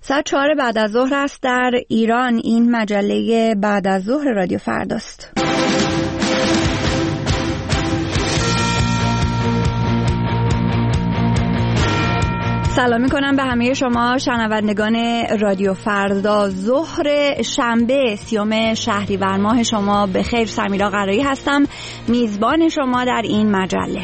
ساعت 4 بعد از ظهر است در ایران. این مجله بعد از ظهر رادیو فرداست. سلام میکنم به همه شما شنوندگان رادیو فردا. ظهر شنبه 30 شهریور ماه شما به خیر. سمیرا قرایی هستم، میزبان شما در این مجله.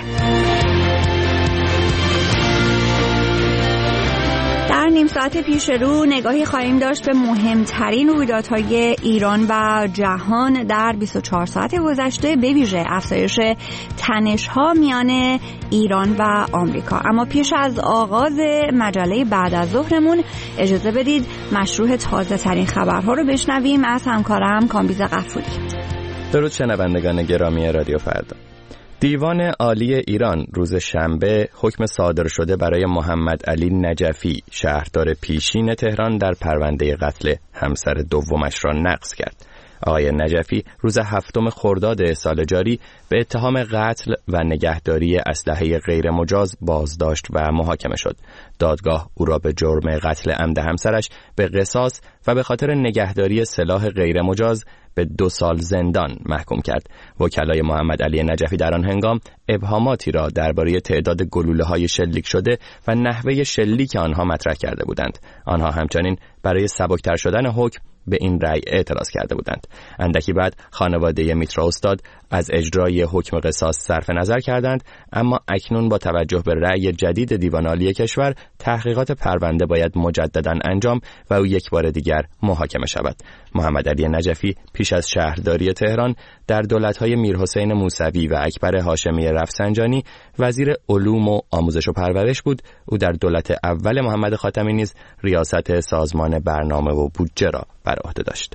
در نیم ساعت پیش رو نگاهی خواهیم داشت به مهمترین رویدادهای ایران و جهان در 24 ساعت گذشته، به ویژه افزایش تنش‌ها میان ایران و آمریکا. اما پیش از آغاز مجله بعد از ظهرمون اجازه بدید مشروع تازه ترین خبرها رو بشنویم از همکارم کامبیز غفوری. درود شنوندگان گرامی رادیو فردا. دیوان عالی ایران روز شنبه حکم صادر شده برای محمد علی نجفی، شهردار پیشین تهران، در پرونده قتل همسر دومش را نقض کرد. آقای نجفی روز 7 خرداد سال جاری به اتهام قتل و نگهداری اسلحه غیر مجاز بازداشت و محاکمه شد. دادگاه او را به جرم قتل عمد همسرش به قصاص و به خاطر نگهداری سلاح غیر مجاز به 2 سال زندان محکوم کرد. وکلای محمد علی نجفی در آن هنگام ابهاماتی را درباره تعداد گلوله‌های شلیک شده و نحوه شلیک آنها مطرح کرده بودند. آنها همچنین برای سبکتر شدن حکم به این رأی اعتراض کرده بودند. اندکی بعد خانواده میترا استاد از اجرای حکم قصاص صرف نظر کردند، اما اکنون با توجه به رأی جدید دیوان عالی کشور تحقیقات پرونده باید مجددا انجام و او یک بار دیگر محاکمه شود. محمد علی نجفی پیش از شهرداری تهران در دولت‌های میرحسین موسوی و اکبر هاشمی رفسنجانی وزیر علوم و آموزش و پرورش بود. او در دولت اول محمد خاتمی نیز ریاست سازمان برنامه و بودجه را بر عهده داشت.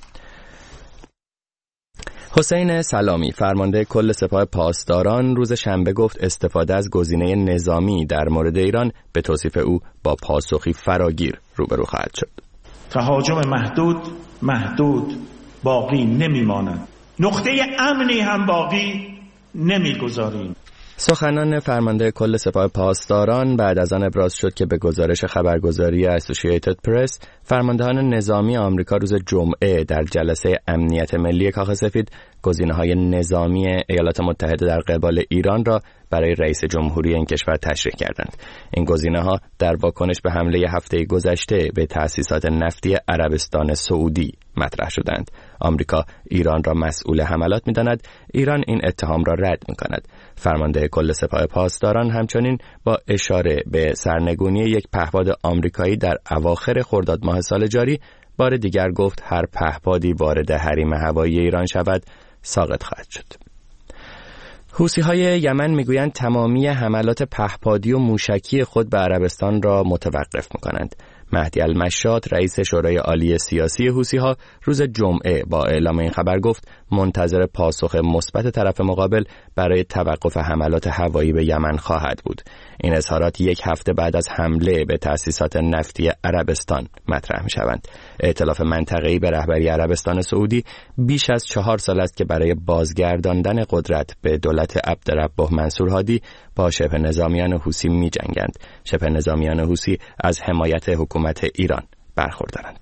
حسین سلامی، فرمانده کل سپاه پاسداران، روز شنبه گفت استفاده از گزینه نظامی در مورد ایران به توصیف او با پاسخی فراگیر روبرو خواهد شد. تهاجم محدود باقی نمیماند. نقطه امنی هم باقی نمیگذاریم. سخنان فرمانده کل سپاه پاسداران بعد از آن ابراز شد که به گزارش خبرگزاری اسوسییتد پرس، فرماندهان نظامی آمریکا روز جمعه در جلسه امنیت ملی کاخ سفید گزینه‌های نظامی ایالات متحده در قبال ایران را برای رئیس جمهوری این کشور تشریح کردند. این گزینه‌ها در واکنش به حمله هفته گذشته به تأسیسات نفتی عربستان سعودی مطرح شدند. آمریکا ایران را مسئول حملات می‌داند، ایران این اتهام را رد می‌کند. فرمانده کل سپاه پاسداران همچنین با اشاره به سرنگونی یک پهپاد آمریکایی در اواخر خرداد ماه سال جاری بار دیگر گفت هر پهپادی وارد حریم هوایی ایران شود ساقط خواهد شد. حوثی‌های یمن میگویند تمامی حملات پهپادی و موشکی خود به عربستان را متوقف می‌کنند. مهدی المشاط، رئیس شورای عالی سیاسی حوثی‌ها، روز جمعه با اعلام این خبر گفت منتظر پاسخ مثبت طرف مقابل برای توقف حملات هوایی به یمن خواهد بود. این اظهارات یک هفته بعد از حمله به تأسیسات نفتی عربستان مطرح می‌شوند. ائتلاف منطقه‌ای به رهبری عربستان سعودی بیش از 4 سال است که برای بازگرداندن قدرت به دولت عبدالربه منصور هادی با شبه نظامیان حوثی می‌جنگند. شبه نظامیان حوثی از حمایت حکومت ایران برخوردارند.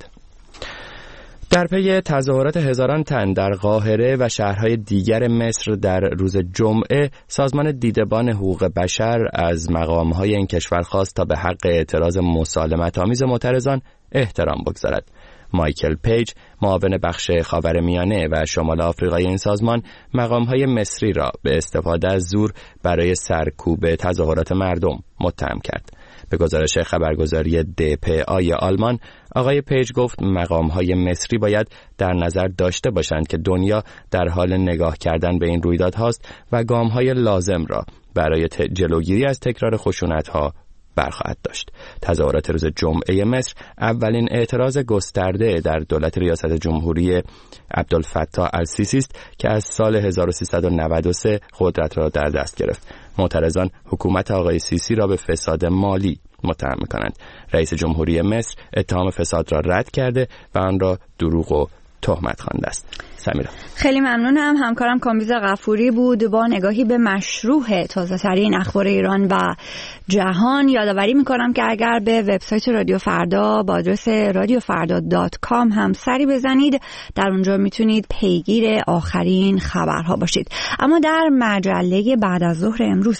در پی تظاهرات هزاران تن در قاهره و شهرهای دیگر مصر در روز جمعه، سازمان دیدبان حقوق بشر از مقام‌های این کشور خواست تا به حق اعتراض مسالمت‌آمیز معترضان احترام بگذارد. مایکل پیج، معاون بخش خاورمیانه و شمال آفریقای این سازمان، مقام‌های مصری را به استفاده از زور برای سرکوب تظاهرات مردم متهم کرد. به گزارش خبرگزاری DPA آلمان، آقای پیج گفت مقام‌های مصری باید در نظر داشته باشند که دنیا در حال نگاه کردن به این رویدادهاست و گام‌های لازم را برای جلوگیری از تکرار خشونت‌ها برخواهد داشت. تظاهرات روز جمعه مصر اولین اعتراض گسترده در دولت ریاست جمهوری عبدالفتاح السیسی است که از سال 1393 قدرت را در دست گرفت. معترضان حکومت آقای سیسی را به فساد مالی متهم می‌کنند. رئیس جمهوری مصر اتهام فساد را رد کرده و آن را دروغ و تهمت خوانده است. سمیرا خیلی ممنونم. همکارم کامبیز غفوری بود با نگاهی به مشروع تازه‌ترین اخبار ایران و جهان. یادآوری میکنم که اگر به وبسایت رادیو فردا با آدرس radiofarda.com هم سری بزنید، در اونجا میتونید پیگیر آخرین خبرها باشید. اما در مجله بعد از ظهر امروز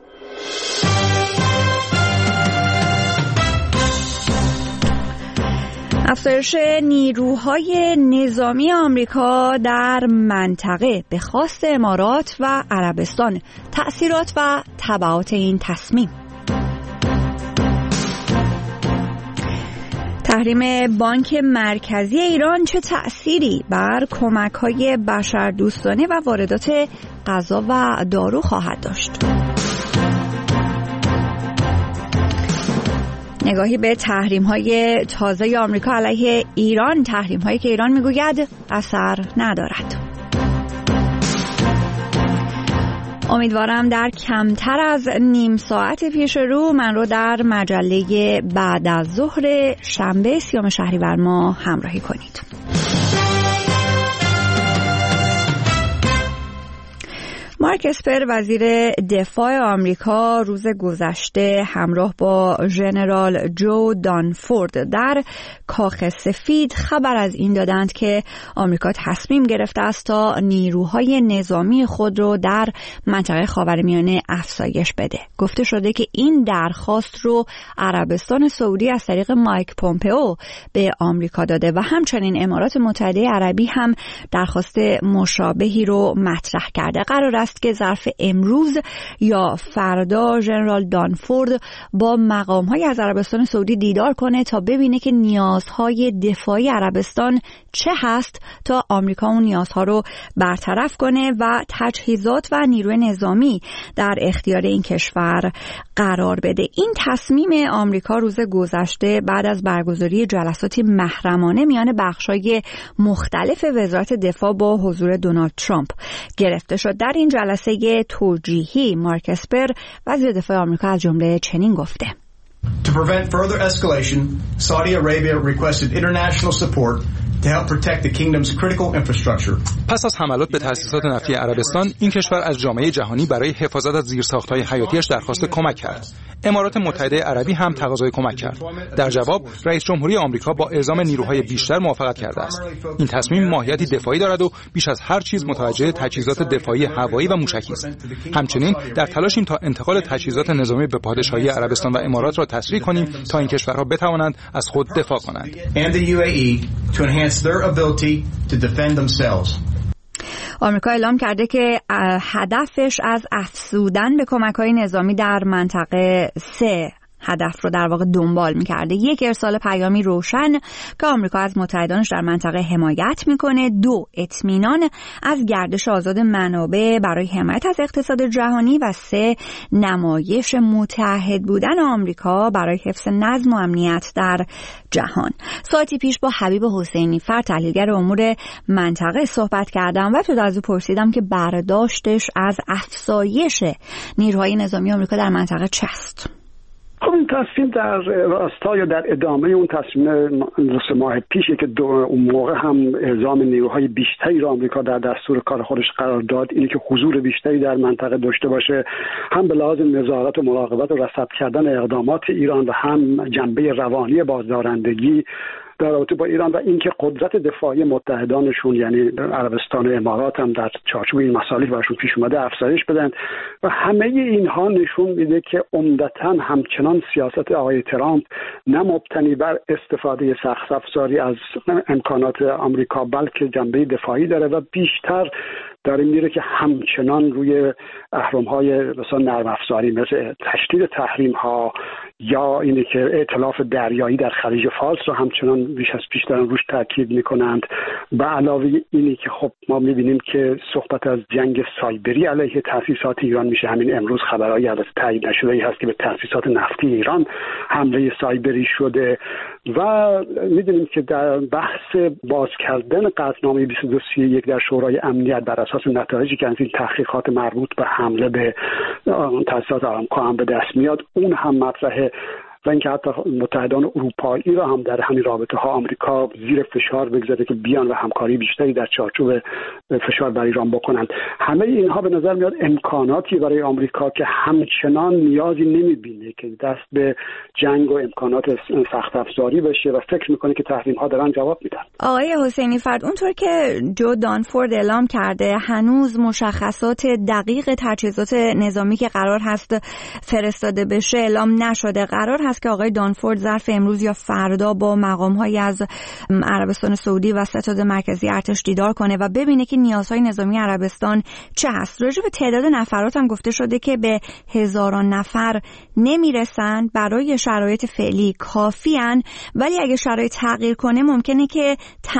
افزایش نیروهای نظامی آمریکا در منطقه به خواست امارات و عربستان، تأثیرات و تبعات این تصمیم. تحریم بانک مرکزی ایران چه تأثیری بر کمک‌های بشردوستانه و واردات غذا و دارو خواهد داشت؟ نگاهی به تحریم‌های تازه آمریکا علیه ایران، تحریم‌هایی که ایران میگوید اثر ندارد. امیدوارم در کمتر از نیم ساعت پیش رو من رو در مجله بعد از ظهر شنبه 30 شهریور ماه همراهی کنید. مارک اسپر وزیر دفاع آمریکا روز گذشته همراه با ژنرال جو دانفورد در کاخ سفید خبر از این دادند که آمریکا تصمیم گرفته است تا نیروهای نظامی خود رو در منطقه خاورمیانه افزایش بده. گفته شده که این درخواست رو عربستان سعودی از طریق مایک پومپئو به آمریکا داده و همچنین امارات متحده عربی هم درخواست مشابهی رو مطرح کرده. قرار است که ظرف امروز یا فردا ژنرال دانفورد با مقام‌های از عربستان سعودی دیدار کنه تا ببینه که نیازهای دفاعی عربستان چه هست تا آمریکا اون نیازها رو برطرف کنه و تجهیزات و نیروی نظامی در اختیار این کشور قرار بده. این تصمیم آمریکا روز گذشته بعد از برگزاری جلساتی محرمانه میان بخش‌های مختلف وزارت دفاع با حضور دونالد ترامپ گرفته شد. در این جلسه توجیهی مارک اسپر وزیر دفاع آمریکا از جمله چنین گفته: To prevent further escalation, Saudi Arabia requested international support to help protect the kingdom's critical infrastructure. پس از حملات به تأسیسات نفتی عربستان، این کشور از جامعه جهانی برای حفاظت از زیرساخت‌های حیاتیش درخواست کمک کرد. امارات متحده عربی هم تقاضای کمک کرد. در جواب، رئیس جمهوری آمریکا با اعزام نیروهای بیشتر موافقت کرده است. این تصمیم ماهیتی دفاعی دارد و بیش از هر چیز متوجه تجهیزات دفاعی هوایی و موشکی است. همچنین در تلاشیم تا انتقال تجهیزات نظامی به پادشاهی عربستان و امارات را تسریع کنیم تا این کشورها بتوانند از خود دفاع کنند. آمریکا اعلام کرده که هدفش از افزودن به کمک‌های نظامی در منطقه 3 هدف رو در واقع دنبال می‌کرده. 1، ارسال پیامی روشن که آمریکا از متحدانش در منطقه حمایت می‌کنه. 2، اطمینان از گردش آزاد منابع برای حمایت از اقتصاد جهانی. و 3، نمایش متحد بودن آمریکا برای حفظ نظم و امنیت در جهان. ساعتی پیش با حبیب حسینی فر، تحلیلگر امور منطقه، صحبت کردم و از او پرسیدم که برداشتش از افزایش نیروهای نظامی آمریکا در منطقه چه است. خب این تصمیم در راستا یا در ادامه اون تصمیم 2 ماه پیشه که اون موقع هم اعزام نیروهای بیشتری را آمریکا در دستور کار خودش قرار داد، اینی که حضور بیشتری در منطقه داشته باشه، هم به لحاظ نظارت و مراقبت و رصد کردن اقدامات ایران و هم جنبه روانی بازدارندگی در رابطه با ایران و اینکه قدرت دفاعی متحدانشون یعنی عربستان و امارات هم در چارچوب این مسائل براشون پیش اومده افزایش بدن. و همه اینها نشون میده که عمدتاً همچنان سیاست آقای ترامپ نه مبتنی بر استفاده سخت افزاری از امکانات آمریکا بلکه جنبه دفاعی داره و بیشتر داره میره که همچنان روی اهرم‌های مثلا نرم افزاری مثل تشدید تحریم‌ها یا اینه که ائتلاف دریایی در خلیج فارس رو همچنان بیش از پیش دارن روش تاکید میکنند. به علاوه اینی که خب ما میبینیم که صحبت از جنگ سایبری علیه تأسیسات ایران میشه. همین امروز خبرایی از تایید نشده‌ای هست که به تأسیسات نفتی ایران حمله سایبری شده و میدونیم که در بحث باز کردن قطعنامه 2231 در شورای امنیت بر اساس نتایجی که از این تحقیقات مربوط به حمله به تأسیسات آرامکو هم به دست میاد، اون هم مطرحه و اینکه حتی متحدان اروپایی را هم در همین رابطه ها آمریکا زیر فشار بگذاره که بیان و همکاری بیشتری در چارچوب فشار بر ایران بکنند. همه اینها به نظر میاد امکاناتی برای آمریکا که همچنان نیازی نمیبینه که دست به جنگ و امکانات سخت افزاری بشه و فکر میکنه که تحریم ها دارن جواب میدن. آقای حسینی فرد، اونطور که جو دانفورد اعلام کرده هنوز مشخصات دقیق تجهیزات نظامی که قرار هست فرستاده بشه اعلام نشده. قرار هست که آقای دانفورد ظرف امروز یا فردا با مقام‌های از عربستان سعودی و ستاد مرکزی ارتش دیدار کنه و ببینه که نیازهای نظامی عربستان چه هست. راجع به تعداد نفرات هم گفته شده که به هزاران نفر نمیرسن، برای شرایط فعلی کافیان، ولی اگه شرایط تغییر کنه ممکنه که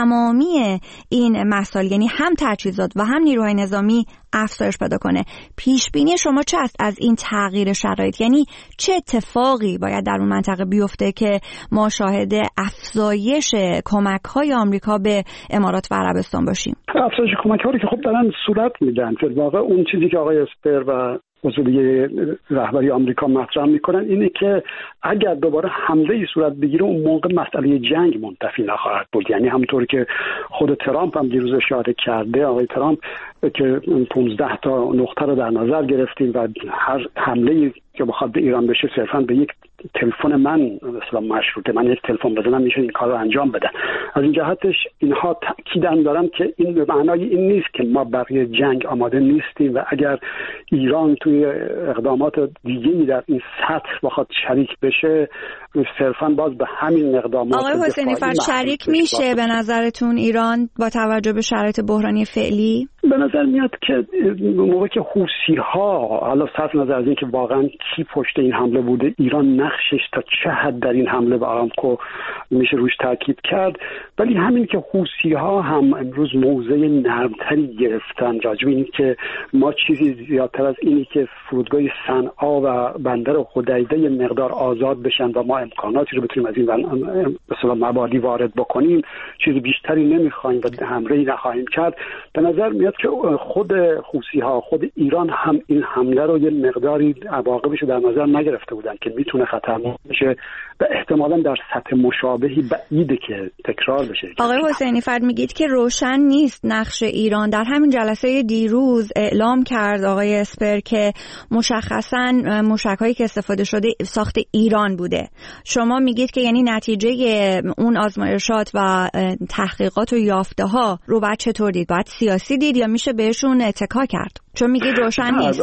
تمامی این مسائل، یعنی هم تجهیزات و هم نیروهای نظامی، افزایش پیدا کنه. پیش بینی شما چه است از این تغییر شرایط؟ یعنی چه اتفاقی باید در اون منطقه بیفته که ما شاهد افزایش کمک‌های آمریکا به امارات و عربستان باشیم؟ افزایش کمک‌ها رو که خب دارن صورت میدن. در واقع اون چیزی که آقای اسپر و مسئولی رهبری آمریکا مطرح میکنن اینه که اگر دوباره حمله صورت بگیره اون موقع مسئله جنگ منتفی نخواهد بود. یعنی همونطور که خود ترامپ هم دیروز اشاره کرده، آقای ترامپ که 15 تا نقطه رو در نظر گرفتیم و هر حمله که بخواد به ایران بشه صرفا به یک تلفن من مثلا مشروطه، من یک تلفن بزنم میشه این کار رو انجام بدن. از این جهتش اینها تاکیدن دارن که این به معنای این نیست که ما برای جنگ آماده نیستیم و اگر ایران توی اقدامات دیگه‌ای در این سطح بخواد شریک بشه صرفا باز به همین اقدامات. آقای حسینی فرد، شریک میشه به نظرتون ایران با توجه به شرایط بحرانی فعلی؟ به نظر میاد که موقعی که حوثی‌ها، حالا صرف نظر از این که واقعا کی پشت این حمله بوده، ایران نقشش تا چه حد در این حمله به آرامکو میشه روش تاکید کرد، ولی همین که حوثی‌ها هم امروز موضع نرمتری گرفتن راجع به این که ما چیزی زیادتر از اینی که فرودگاه صنعا و بندر حدیده مقدار آزاد بشن و ما امکاناتی رو بتونیم از این مثلا مبادی وارد بکنیم، چیز بیشتری نمیخوایم و حمله‌ای نخواهیم کرد. به نظر میاد که خود حوثی‌ها، خود ایران هم این حمله رو یه مقداری عواقبش رو در نظر نگرفته بودن که میتونه خطرناک بشه و احتمالاً در سطح مشابهی بعیده که تکرار بشه. آقای حسینی فرد، میگید که روشن نیست نقش ایران. در همین جلسه دیروز اعلام کرد آقای اسپر که مشخصاً موشک‌هایی که استفاده شده ساخت ایران بوده. شما میگید که یعنی نتیجه اون آزمایشات و تحقیقات و یافته‌ها رو بعد چطور دید؟ باید سیاسی دید یا میشه بهشون اتکا کرد؟ چون میگید روشن نیست.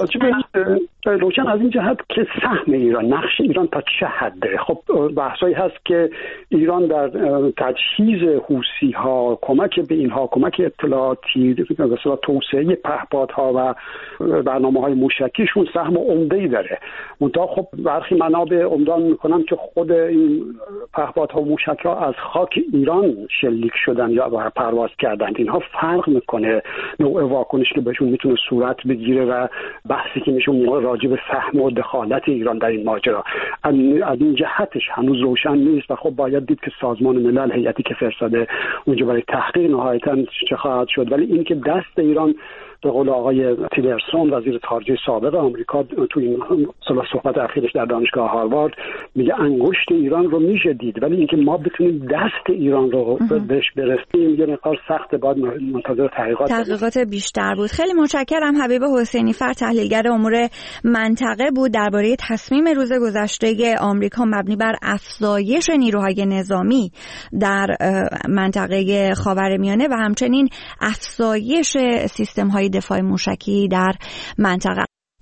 روشن از این جهت که سهم ایران، نقش ایران تا چه حده. خب بحثایی هست که ایران در تجهیز حوثی‌ها، کمک به اینها، کمک اطلاعاتی، مثلا توسعه پهپادها و برنامه‌های موشکیشون سهم عمده‌ای داره. منتها خب برخی منابع عنوان میکنن که خود این پهپادها و موشک‌ها از خاک ایران شلیک شدن یا پرواز کردند. اینها فرق میکنه نوع واکنشی که بهشون میتونه صورت بگیره و بحثی که میشه راجع به فهم و دخالت ایران در این ماجرا. از این جهتش هنوز روشن نیست و خب باید دید که سازمان ملل هیئتی که فرستاده اونجا برای تحقیق نهایتاً چه خواهد شد. ولی این که دست ایران به قول آقای تیلرسون وزیر خارجه سابق آمریکا تو این صحبت اخیرش در دانشگاه هاروارد میگه انگشت ایران رو میشه دید، ولی اینکه ما بتونیم دست ایران رو بهش برسیم یه مقدار سخته. باید منتظر تحقیقات بیشتر بود. خیلی متشکرم. حبیب حسینی فر، تحلیلگر امور منطقه بود، درباره تصمیم روز گذشته آمریکا مبنی بر افزایش نیروهای نظامی در منطقه خاورمیانه و همچنین افزایش سیستم‌های دفاع موشکی در منطقه.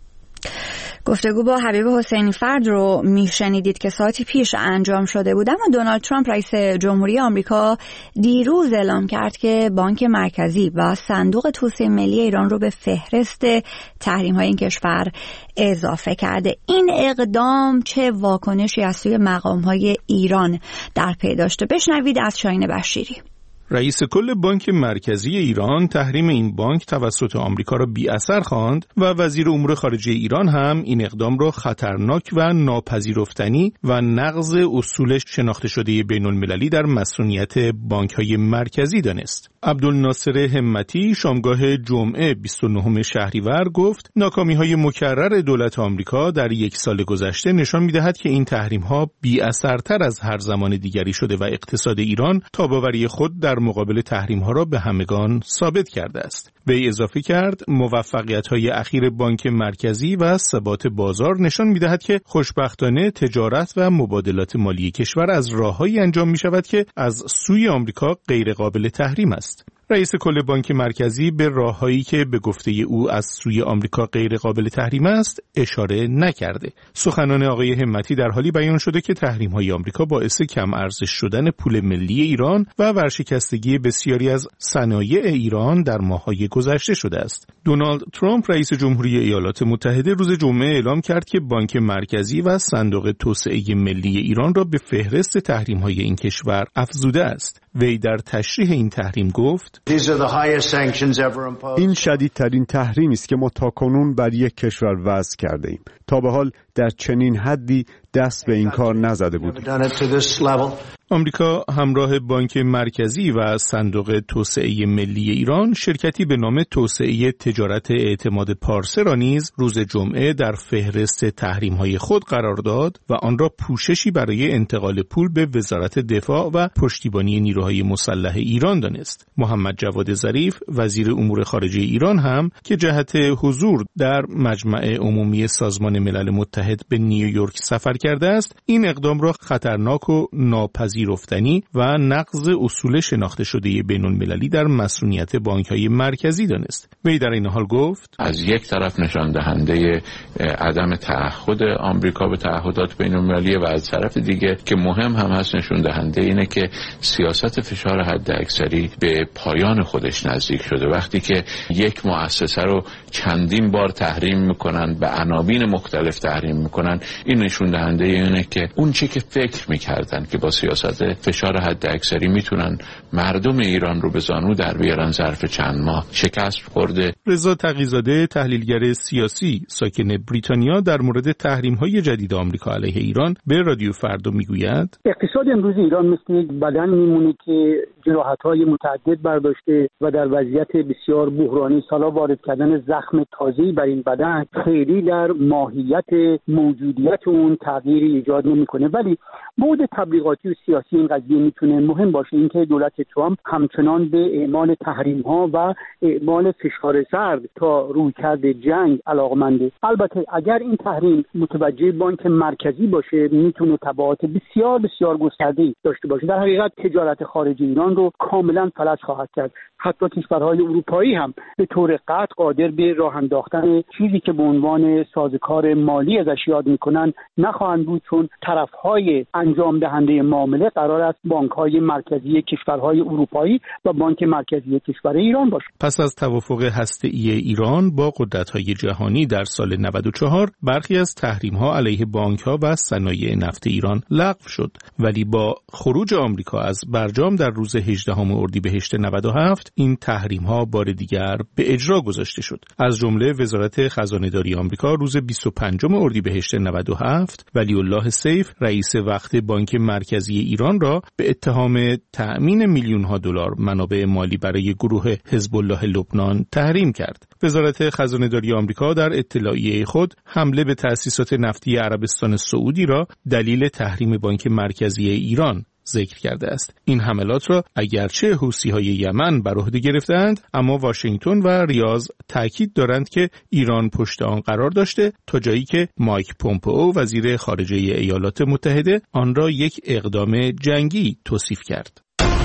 گفتگو با حبیب حسینی فرد رو میشنیدید که ساعتی پیش انجام شده بود. اما دونالد ترامپ رئیس جمهوری آمریکا دیروز اعلام کرد که بانک مرکزی و صندوق توسعه ملی ایران رو به فهرست تحریم‌های این کشور اضافه کرده. این اقدام چه واکنشی از سوی مقام‌های ایران در پی داشته؟ بشنوید از شاهین بشیری. رئیس کل بانک مرکزی ایران تحریم این بانک توسط آمریکا را بی اثر خواند و وزیر امور خارجه ایران هم این اقدام را خطرناک و ناپذیرفتنی و نقض اصول شناخته شده بین المللی در مسئولیت بانک‌های مرکزی دانست. عبدالناصر همتی شامگاه جمعه 29 شهریور گفت ناکامی‌های مکرر دولت آمریکا در یک سال گذشته نشان می‌دهد که این تحریم‌ها بی اثرتر از هر زمان دیگری شده و اقتصاد ایران تاباوری خود در مقابل تحریم‌ها را به همگان ثابت کرده است. وی اضافه کرد موفقیت‌های اخیر بانک مرکزی و ثبات بازار نشان می‌دهد که خوشبختانه تجارت و مبادلات مالی کشور از راه‌هایی انجام می‌شود که از سوی آمریکا غیرقابل تحریم است. رئیس کل بانک مرکزی به راه‌هایی که به گفته او از سوی آمریکا غیر قابل تحریم است اشاره نکرده. سخنان آقای همتی در حالی بیان شده که تحریم‌های آمریکا باعث کم ارزش شدن پول ملی ایران و ورشکستگی بسیاری از صنایع ایران در ماه‌های گذشته شده است. دونالد ترامپ رئیس جمهوری ایالات متحده روز جمعه اعلام کرد که بانک مرکزی و صندوق توسعه ملی ایران را به فهرست تحریم‌های این کشور افزوده است. وی در تشریح این تحریم گفت: این شدیدترین تحریمی است که ما تاکنون بر یک کشور وضع کرده ایم. تا به حال در چنین حدی دست به این کار نزده بود. آمریکا همراه بانک مرکزی و صندوق توسعه ملی ایران شرکتی به نام توسعه تجارت اعتماد پارسه را نیز روز جمعه در فهرست تحریم‌های خود قرار داد و آن را پوششی برای انتقال پول به وزارت دفاع و پشتیبانی نیروهای مسلح ایران دانست. محمد جواد ظریف وزیر امور خارجه ایران هم که جهت حضور در مجمع عمومی سازمان ملل متحد به نیویورک سفر کرده است، این اقدام را خطرناک و ناپذیرفتنی و نقض اصول شناخته شده بین المللی در مسئولیت بانک‌های مرکزی دانست. وی در این حال گفت: از یک طرف نشان دهنده عدم تعهد آمریکا به تعهدات بین المللی و از طرف دیگه که مهم هم هست نشون دهنده اینه که سیاست فشار حداکثری به پایان خودش نزدیک شده. وقتی که یک مؤسسه رو چندین بار تحریم میکنن، به عناوین مختلف تحریم میکنن، این نشون دهنده اینه که اون چی که فکر میکردن که با سیاست فشار حداکثری میتونن مردم ایران رو به زانو در بیارن ظرف چند ماه شکست خورده. رضا تقی‌زاده تحلیلگر سیاسی ساکن بریتانیا در مورد تحریم‌های جدید آمریکا علیه ایران به رادیو فردا میگوید: اقتصاد امروز ایران مثل یک بدن میمونه که جراحت‌های متعدد برداشته و در وضعیت بسیار بحرانی سالا وارد کردن زخم تازه‌ای بر این بدن خیلی در ماهیت موجودیت اون تغییری ایجاد نمی‌کنه، ولی بعد تبلیغاتی و سیاسی این قضیه میتونه مهم باشه. اینکه دولت ترامپ همچنان به اعمال تحریم‌ها و اعمال فشار سرد تا رویکرد جنگ علاقمنده. البته اگر این تحریم متوجه بانک مرکزی باشه میتونه تبعات بسیار بسیار گسترده‌ای داشته باشه. در حقیقت تجارت خارجی ایران رو کاملا فلج خواهد کرد. حتی کشورهای اروپایی هم به طور قطع قادر به راه انداختن چیزی که به عنوان سازوکار مالی ازش یاد میکنن نخواهند بود، چون طرفهای انجام دهنده معامله قرار است بانک‌های مرکزی کشورهای اروپایی و بانک مرکزی کشور ایران باشه. پس از توافق هسته‌ای ایران با قدرت‌های جهانی در سال 94 برخی از تحریم‌ها علیه بانک‌ها و صنایع نفت ایران لغو شد، ولی با خروج آمریکا از برجام در روز 18 اردیبهشت 97 این تحریم‌ها بار دیگر به اجرا گذاشته شد. از جمله وزارت خزانه‌داری آمریکا روز 25 اردیبهشت 97 ولی الله سیف رئیس وقت بانک مرکزی ایران را به اتهام تأمین میلیون‌ها دلار منابع مالی برای گروه حزب الله لبنان تحریم کرد. وزارت خزانه‌داری آمریکا در اطلاعیه خود حمله به تأسیسات نفتی عربستان سعودی را دلیل تحریم بانک مرکزی ایران ذکر کرده است. این حملات را اگرچه حوثی‌های یمن بر عهده گرفتند، اما واشنگتن و ریاض تاکید دارند که ایران پشت آن قرار داشته، تا جایی که مایک پومپئو وزیر خارجه ایالات متحده آن را یک اقدام جنگی توصیف کرد.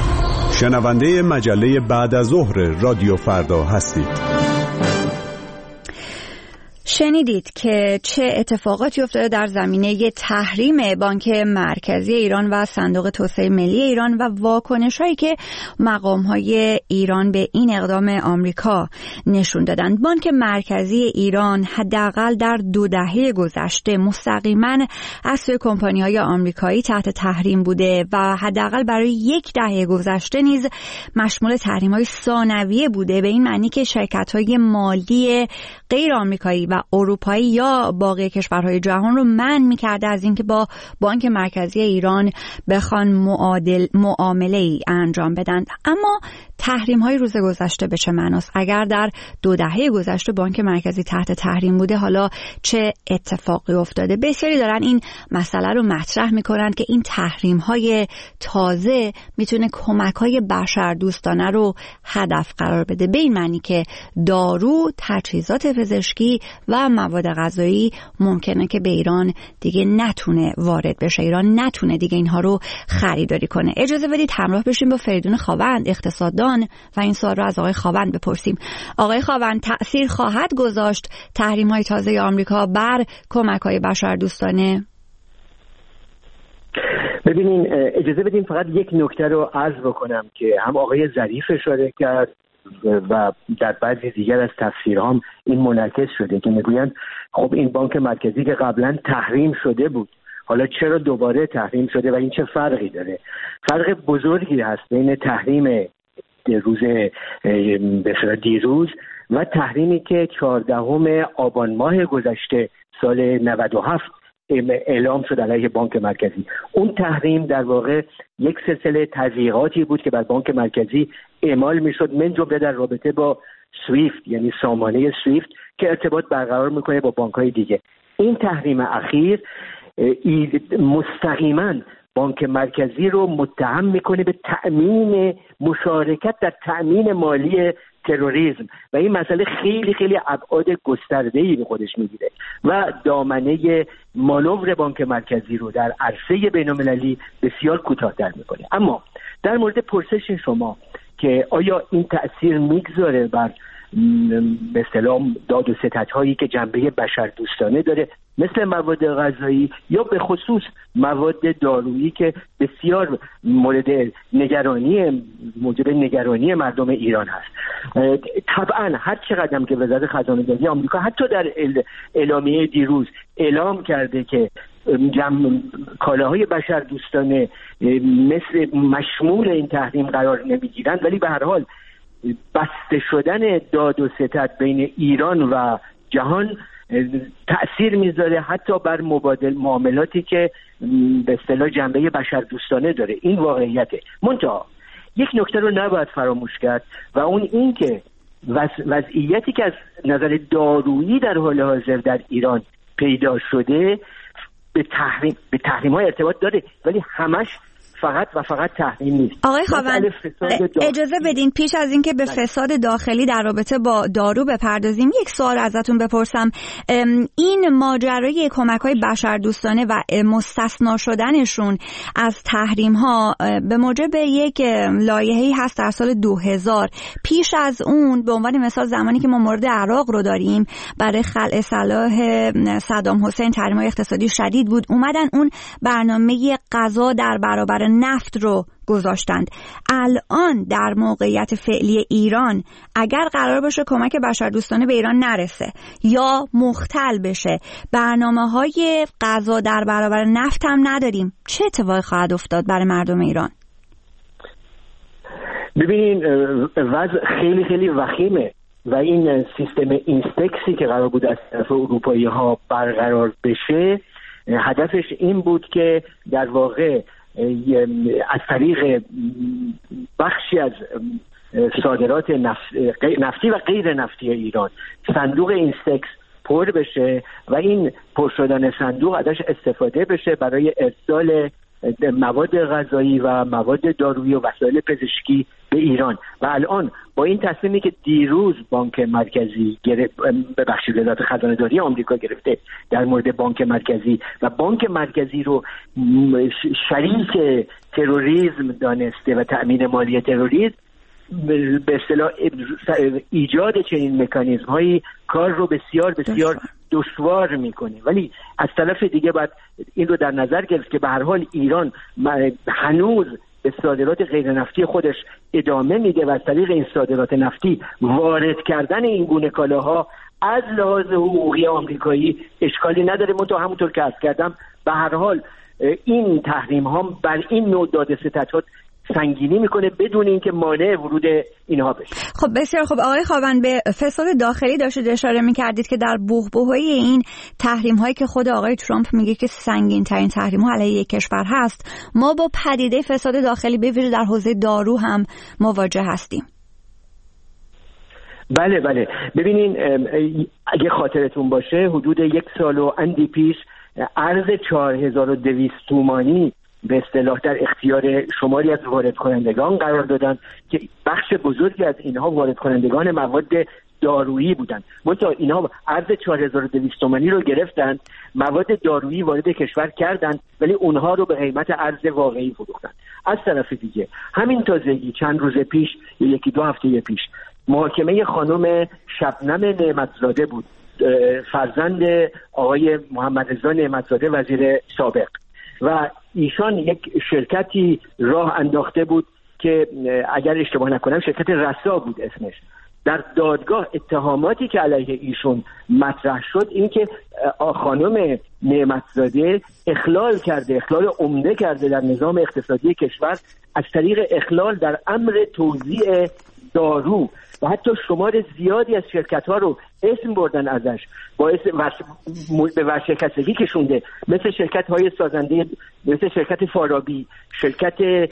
شنونده مجله بعد از ظهر رادیو فردا هستید. شنیدید که چه اتفاقاتی افتاده در زمینه تحریم بانک مرکزی ایران و صندوق توسعه ملی ایران و واکنش‌هایی که مقام‌های ایران به این اقدام آمریکا نشون دادند. بانک مرکزی ایران حداقل در 2 دهه گذشته مستقیما از سوی کمپانی‌های آمریکایی تحت تحریم بوده و حداقل برای 1 دهه گذشته نیز مشمول تحریم‌های ثانویه بوده، به این معنی که شرکت‌های مالی غیر آمریکایی و اروپایی یا باقی کشورهای جهان رو منع می‌کرده از اینکه با بانک مرکزی ایران بخوان معامله‌ای انجام بدن. اما تحریم‌های روز گذشته به چه معناست؟ اگر در 2 دهه گذشته بانک مرکزی تحت تحریم بوده، حالا چه اتفاقی افتاده؟ بسیاری دارن این مسئله رو مطرح می‌کنند که این تحریم‌های تازه میتونه کمک‌های بشردوستانه رو هدف قرار بده، به این معنی که دارو، تجهیزات پزشکی و مواد غذایی ممکنه که به ایران دیگه نتونه وارد بشه، ایران نتونه دیگه اینها رو خریداری کنه. اجازه بدید همراه بشیم با فریدون خاوند، اقتصاددان، و این سوال رو از آقای خاوند بپرسیم. آقای خاوند، تأثیر خواهد گذاشت تحریم‌های تازه آمریکا بر کمک‌های بشردوستانه؟ ببینین، اجازه بدین فقط یک نکته رو عرض بکنم که هم آقای ظریف اشاره کرد و در بعضی دیگر از تفسیرهام این منعکس شده که میگویند خب این بانک مرکزی که قبلا تحریم شده بود، حالا چرا دوباره تحریم شده و این چه فرقی داره؟ فرق بزرگی هست بین تحریم روز دیروز و تحریمی که 14 آبان ماه گذشته سال 97 اعلام شد علیه بانک مرکزی. اون تحریم در واقع یک سلسله تضییقاتی بود که بر بانک مرکزی اعمال میشد، من جمله در رابطه با سویفت، یعنی سامانه سویفت که ارتباط برقرار میکنه با بانک‌های دیگه. این تحریم اخیر مستقیما بانک مرکزی رو متهم میکنه به تأمین مشارکت در تأمین مالی تروریسم و این مسئله خیلی خیلی ابعاد گسترده‌ای به خودش میگیره و دامنه مانور بانک مرکزی رو در عرصه بین‌المللی بسیار کوتاه‌تر میکنه. اما در مورد پرسش شما که آیا این تأثیر میگذاره بر به اصطلاح داد و ستدهایی که جنبه بشردوستانه داره مثل مواد غذایی یا به خصوص مواد دارویی که بسیار موجب نگرانی مردم ایران هست، طبعا هر چقدر که وزارت خزانه‌داری آمریکا حتی در اعلامیه دیروز اعلام کرده که کالاهای بشردوستانه مثل مشمول این تحریم قرار نمیگیرند، ولی به هر حال بسته شدن داد و ستد بین ایران و جهان تأثیر میذاره حتی بر معاملاتی که به اصطلاح جنبه بشردوستانه داره. این واقعیته. منتها یک نکته رو نباید فراموش کرد و اون این که وضعیتی که از نظر دارویی در حال حاضر در ایران پیدا شده به تحریم‌های ارتباط داره، ولی همش فقط و فقط تحریم نیست. آقای خاوند، اجازه بدین پیش از اینکه به فساد داخلی در رابطه با دارو بپردازیم یک سوال ازتون بپرسم. این ماجرای کمک‌های بشردوستانه و مستثنا شدنشون از تحریم‌ها به موجب یک لایحه‌ای هست در سال 2000. پیش از اون به عنوان مثال زمانی که ما مورد عراق رو داریم، برای خلع سلاح صدام حسین تحریم‌های اقتصادی شدید بود، اومدن اون برنامه غذا در برابر نفت رو گذاشتند. الان در موقعیت فعلی ایران اگر قرار باشه کمک بشردوستانه به ایران نرسه یا مختل بشه، برنامه‌های غذا در برابر نفت هم نداریم، چه اتفاقی خواهد افتاد برای مردم ایران؟ ببینین، وضع خیلی خیلی وخیمه و این سیستم اینستکسی که قرار بود از طرف اروپایی ها برقرار بشه، هدفش این بود که در واقع از طریق بخشی از صادرات نفتی و غیر نفتی ایران صندوق اینستکس پر بشه و این پر شدن صندوق ازش استفاده بشه برای ارسال مواد غذایی و مواد دارویی و وسایل پزشکی به ایران. و الان با این تصمیمی که دیروز بانک مرکزی ببخشید وزارت خزانه‌داری آمریکا گرفته در مورد بانک مرکزی و بانک مرکزی رو شریک تروریسم دانسته و تأمین مالی تروریسم، به اصطلاح ایجاد چنین مکانیزم هایی کار رو بسیار بسیار دشوار میکنه. ولی از طرف دیگه باید این رو در نظر گرفت که به هر حال ایران هنوز به صادرات غیر نفتی خودش ادامه میده و از طریق این صادرات نفتی وارد کردن این گونه کالاها از لحاظ حقوقی آمریکایی اشکالی نداره. منتها همونطور که عرض کردم به هر حال این تحریم ها بر این نوع داده‌ستدها سنگینی میکنه بدون اینکه مانع ورود اینها بشه. خب بسیار خب آقای خاوند، به فساد داخلی داشتید اشاره میکردید که در بحبوحه این تحریم هایی که خود آقای ترامپ میگه که سنگین ترین تحریم ها علیه یک کشور هست، ما با پدیده فساد داخلی به ویژه در حوزه دارو هم مواجه هستیم. بله ببینین، اگه خاطرتون باشه حدود 1 سال و اندی پیش ارز 4200 تومانی به اصطلاح در اختیار شماری از وارد کنندگان قرار دادن که بخش بزرگی از اینها وارد کنندگان مواد دارویی بودن. منتها اینها ارز 4200 تومانی رو گرفتن، مواد دارویی وارد کشور کردن ولی اونها رو به قیمت ارز واقعی فروختن. از طرف دیگه همین تازگی چند روز پیش، 1-2 هفته پیش، محاکمه خانم شبنم نعمتزاده بود، فرزند آقای محمد رضا نعمتزاده وزیر سابق، و ایشان یک شرکتی راه انداخته بود که اگر اشتباه نکنم شرکت رسا بود اسمش. در دادگاه اتهاماتی که علیه ایشون مطرح شد این که خانم نعمتزاده اخلال عمده کرده در نظام اقتصادی کشور از طریق اخلال در امر توزیع دارو و حتی شمار زیادی از شرکت‌ها رو اسم بردن ازش، باعث به ورشکستگی کشونده، مثل شرکت‌های سازنده، مثل شرکت فارابی، شرکت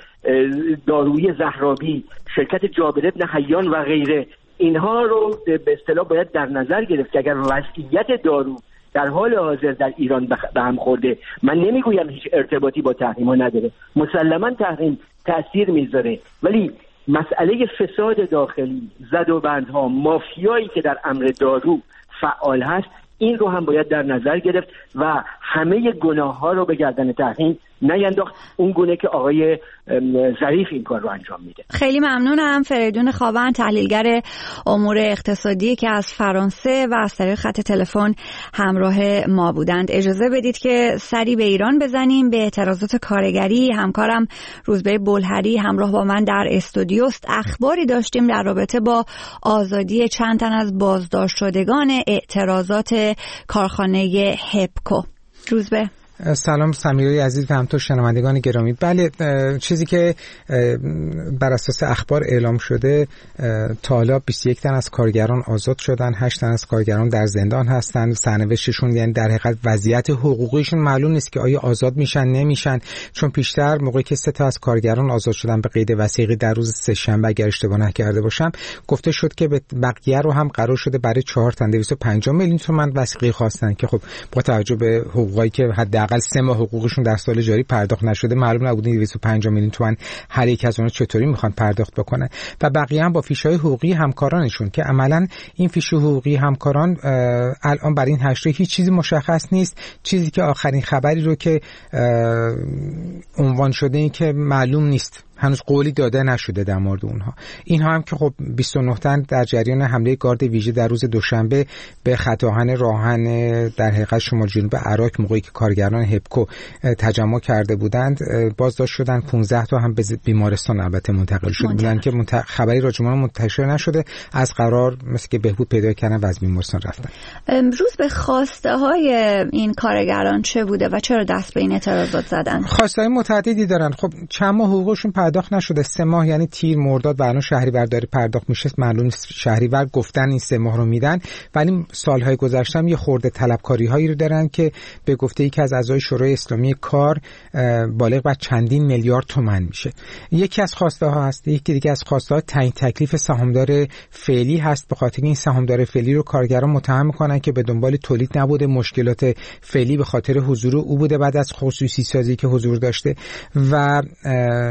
دارویی زهرابی، شرکت جابر بن حیان و غیره. اینها رو به اصطلاح باید در نظر گرفت که اگر وضعیت دارو در حال حاضر در ایران به هم خورده، من نمیگویم هیچ ارتباطی با تحریم ها نداره، مسلماً تحریم تأثیر میذاره، ولی مسئله فساد داخلی، زدوبندها، مافیایی که در امر دارو فعال هست، این رو هم باید در نظر گرفت و همه گناه ها رو به گردن تحریم نینداخت، اون گونه که آقای ظریف این کار رو انجام میده. خیلی ممنونم. فریدون خاوند، تحلیلگر امور اقتصادی که از فرانسه و از طریق خط تلفن همراه ما بودند. اجازه بدید که سری به ایران بزنیم، به اعتراضات کارگری. همکارم روزبه بلهری همراه با من در استودیوست. اخباری داشتیم در رابطه با آزادی چند تن از بازداشت شدگان اعتراضات کارخانه هپکو. روزبه. سلام سمیرای عزیز و همینطور شنوندگان گرامی. بله، چیزی که بر اساس اخبار اعلام شده تا حالا 21 تن از کارگران آزاد شدن، 8 تن از کارگران در زندان هستند. سرنوشتشون یعنی در حقیقت وضعیت حقوقیشون معلوم نیست که آیا آزاد میشن نمیشن، چون پیشتر موقعی که 3 تا از کارگران آزاد شدن به قید وثیقی در روز سه‌شنبه اگر اشتباه نکرده باشم، گفته شد که به بقیه رو هم قرار شده برای 4 تن 250 میلیون تومان وثیقی خواستن که خب با توجه به حقوقی که حداقل 3 ماه حقوقشون در سال جاری پرداخت نشده، معلوم نبود 250 میلیون تومان هر یک از اونها چطوری میخوان پرداخت بکنن. و بقیه هم با فیش‌های حقوقی همکارانشون که عملاً این فیش حقوقی همکاران الان برای این 8 هیچ چیزی مشخص نیست. چیزی که آخرین خبری رو که عنوان شده این که معلوم نیست، هنوز قولی داده نشده در مورد اونها. اینها هم که خب 29 تن در جریان حمله گارد ویژه در روز دوشنبه به خط آهن راهن در حقیقت شمال جنوب عراق موقعی که کارگران هپکو تجمع کرده بودند بازداشت شدن. 15 تا هم به بیمارستان البته منتقل شده بودند که خبری راجع به اونها منتشر نشده. از قرار مثل که بهبود پیدا کردن و از بیمارستان رفتن. امروز به خواسته های این کارگران چه بوده و چرا دست به این اعتراضات زدن؟ خواسته های متعددی دارن. خب چند ماه حقوقشون پرداخت نشده، 3 ماه یعنی تیر، مرداد و الان شهریور داره پرداخت میشه. معلوم نیست شهریور گفتن این 3 ماه رو میدن، ولی سالهای گذشته هم یه خورده طلبکاری هایی رو دارن که به گفته یکی از اعضای شورای اسلامی کار بالغ بر چندین میلیارد تومان میشه. یکی از خواسته ها هست. یکی دیگه از خواسته ها تعیین تکلیف سهامدار فعلی هست. به خاطر این سهامدار فعلی رو کارگران متهم میکنن که به دنبال تولید نبوده، مشکلات فعلی به خاطر حضور او بوده بعد از خصوصی سازی که حضور داشته. و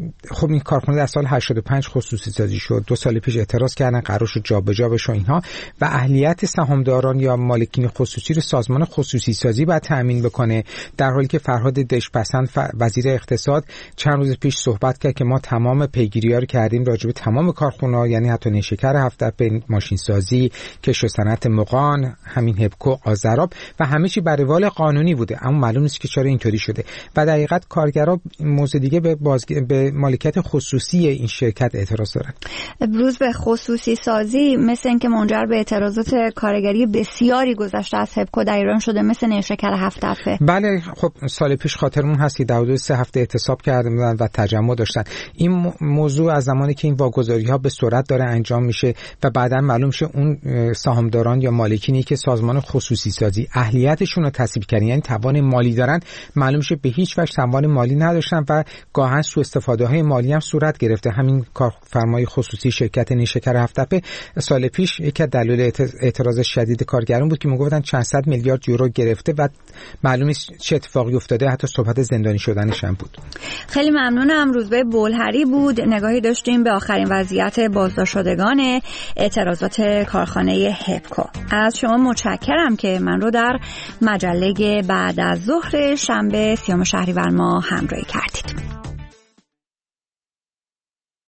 خب این کارخونه در سال 85 خصوصی سازی شد. 2 سال پیش اعتراض کردن قرار شد جابجا بشه اینها و اهلیت سهامداران یا مالکین خصوصی رو سازمان خصوصی سازی باید تامین بکنه، در حالی که فرهاد دژپسند وزیر اقتصاد چند روز پیش صحبت کرد که ما تمام پیگیری‌ها رو کردیم راجع به تمام کارخونه‌ها، یعنی حتی نیشکر هفت‌تپه، ماشین سازی، کشت و صنعت مغان، همین هبکو، آذراب و همه چی بر روال قانونی بوده، اما معلوم نیست که چرا اینطوری شده. و در حقیقت کارگرا موضوع دیگه به مالکیت خصوصی این شرکت اعتراض دارن. بروز به خصوصی سازی مثل اینکه منجر به اعتراضات کارگری بسیاری گذشته از هبکو در ایران شده، مثل نیشکر هفت‌تپه. بله، خب سال پیش خاطرمون هست که 3 هفته اعتصاب کرده بودن و تجمع داشتن. این موضوع از زمانی که این واگذاری‌ها به سرعت داره انجام میشه و بعداً معلوم شه اون سهامداران یا مالکینی که سازمان خصوصی سازی اهلیتشون رو تصویب کردن، یعنی توان مالی دارن، معلوم شه به هیچ وجه توان مالی نداشتن و گاهن سوء استفاده‌های مالی هم صورت گرفته. همین کارفرمای خصوصی شرکت نیشکر هفت‌تپه سال پیش یک دلیل اعتراض شدید کارگران بود که میگفتن چند صد میلیارد یورو گرفته و معلوم نیست چه اتفاقی افتاده، حتی صحبت زندانی شدنش هم بود. خیلی ممنونم. روزبه بولهری بود. نگاهی داشتیم به آخرین وضعیت بازداشت شدگان اعتراضات کارخانه هبکو. از شما متشکرم که من رو در مجله بعد از ظهر شنبه 30 شهریور ماه همراهی کردید.